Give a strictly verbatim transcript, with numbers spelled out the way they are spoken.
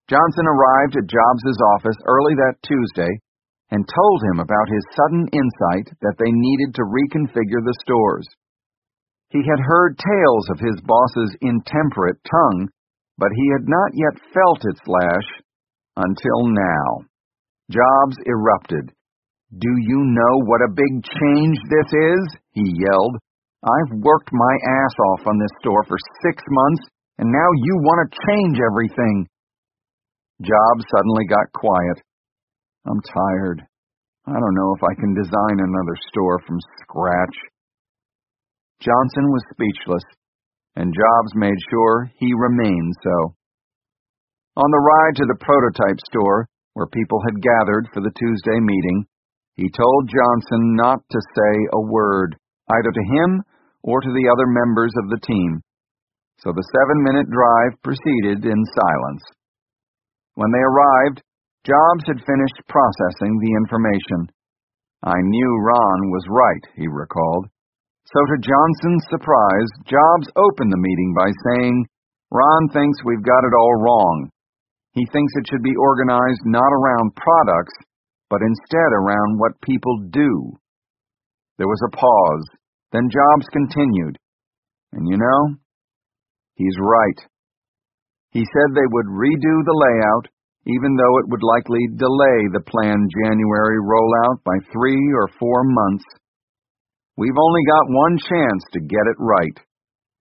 Johnson arrived at Jobs' office early that Tuesday and told him about his sudden insight that they needed to reconfigure the stores. He had heard tales of his boss's intemperate tongue, but he had not yet felt its lash until now. Jobs erupted. "Do you know what a big change this is?" he yelled. "I've worked my ass off on this store for six months, and now you want to change everything." Jobs suddenly got quiet. "I'm tired. I don't know if I can design another store from scratch." Johnson was speechless, and Jobs made sure he remained so. On the ride to the prototype store, where people had gathered for the Tuesday meeting, he told Johnson not to say a word, either to him or to the other members of the team. So the seven-minute drive proceeded in silence. When they arrived, Jobs had finished processing the information. "I knew Ron was right," he recalled. So to Johnson's surprise, Jobs opened the meeting by saying, "Ron thinks we've got it all wrong. He thinks it should be organized not around products, but instead around what people do." There was a pause. Then Jobs continued, "And you know, he's right." He said they would redo the layout, even though it would likely delay the planned January rollout by three or four months. "We've only got one chance to get it right."